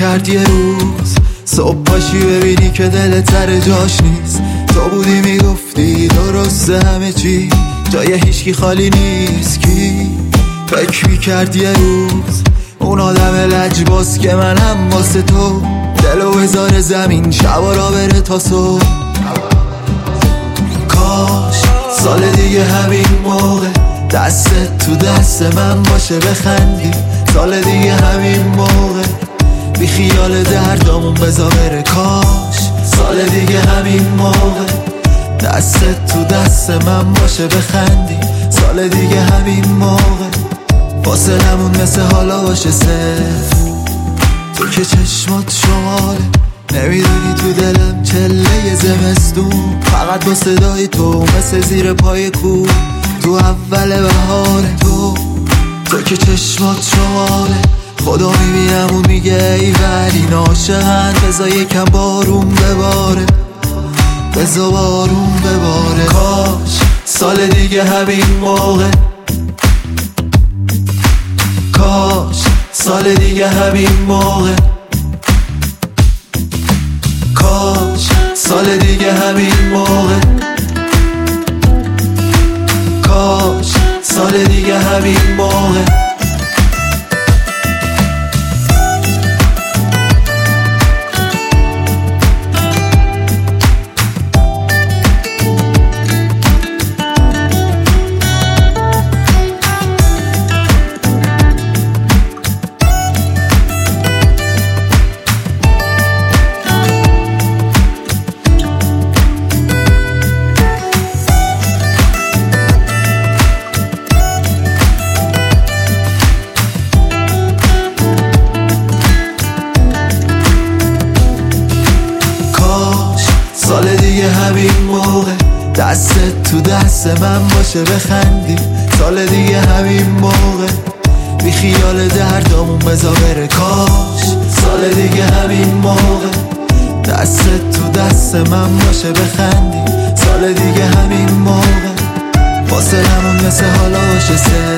کرد یه روز صبح پاشی ببینی که دلت سر جاش نیست. تو بودی میگفتی درسته همه چی، جای هیچکی خالی نیست. کی فکر میکرد یه روز اون آدم لجباز که منم واسه تو دلو بذاره زمین شبا را بره تا صبح. کاش سال دیگه همین موقع دستت تو دست من باشه بخندی. سال دیگه همین موقع بی خیال دردامون بذار بره. کاش سال دیگه همین موقع دستت تو دست من باشه بخندی. سال دیگه همین موقع فاصلمون مثل حالا باشه صفر. تو که چشمات شماله نمیدونی تو دلم چله زمستون، فقط با صدای تو مثل زیر پای کو تو اول بهاره. تو که چشمات شماله خدا میبینم و میگه ای ولی ناشهن بذار یکم بارون بباره، بذار بارون بباره. کاش سال دیگه همین موقع، کاش سال دیگه همین موقع، کاش سال دیگه همین موقع، کاش سال دیگه همین موقع. سال دیگه همین موقع دستت تو دست من باشه بخندی. سال دیگه همین موقع بی خیال دردامون بذار بره. کاش سال دیگه همین موقع دستت تو دست من باشه بخندی. سال دیگه همین موقع فاصلمون مثل حالا باشه